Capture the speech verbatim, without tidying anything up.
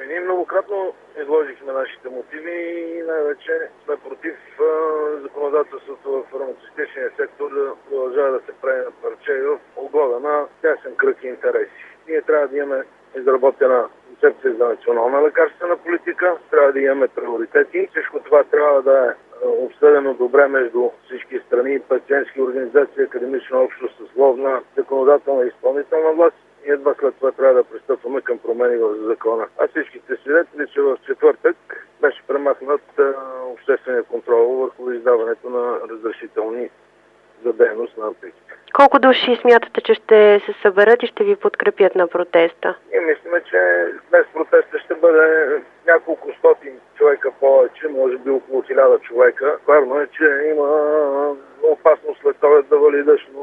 Ние многократно изложихме нашите мотиви и най-вече сме против а, законодателството в фармацевтичния сектор да продължава да се прави на парче и в угода на тясен кръг и интереси. Ние трябва да имаме изработена концепция за национална лекарствена политика, трябва да имаме приоритети. Всичко това трябва да е обсъдено добре между всички страни, пациентски организации, академична общност, съсловна, законодателна и изпълнителна власт. И едва след това трябва да пристъпваме към промени в закона. А всичките свидетели, че в четвъртък беше премахнат обществения контрол върху издаването на разрешителни за дейност на аптеки. Колко души смятате, че ще се съберат и ще ви подкрепят на протеста? И мислиме, че днес протеста ще бъде няколко стотин човека повече, може би около хиляда човека. Вярно е, че има опасност след това да вали дъжд,